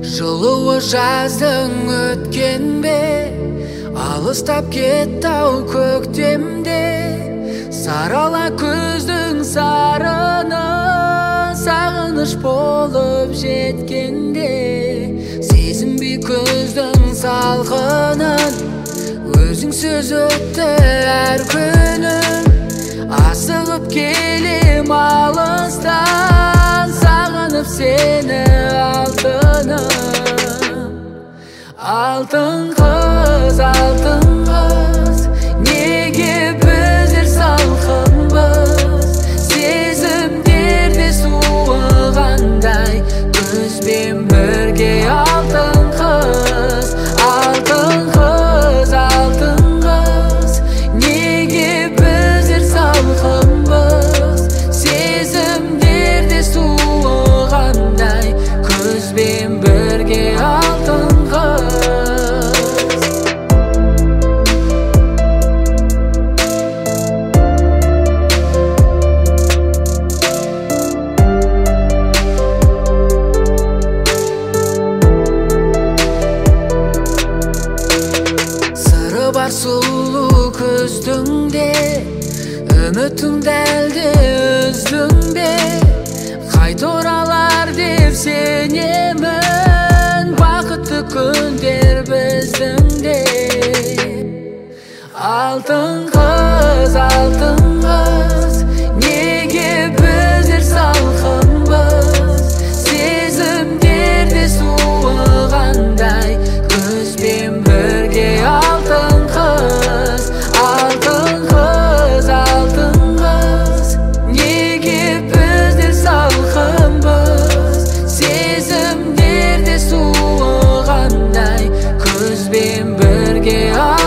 Жылуы жаздың өткен бе, алыстап кетті-ау көктемде. Сарала көздің сарыны, сағыныш болып жеткенде. Сезінбей көздің салқынын, өзің сөз өтті әр күнім. Асығып келем алыстан, сағынып сені алтыным. Алтын қыз, неге біздер салқынбыз? Сезімдерде суығандай, көзбен бірге. Алтын қыз, неге біздер салқынбыз? Сезімдерде суығандай, көзбен бірге. Алтын қыз. Сыры бар сұлу көздің-де, үмітіңді әлде үздің бе? Қайт оралар деп сенемін, бақытты күндер біздің-де. Алтын қыз, неге біздер салқынбыз? Сезімдерде суығандай, көзбен бірге. Алтын қыз, неге біздер салқынбыз? Сезімдерде суығандай, көзбен бірге.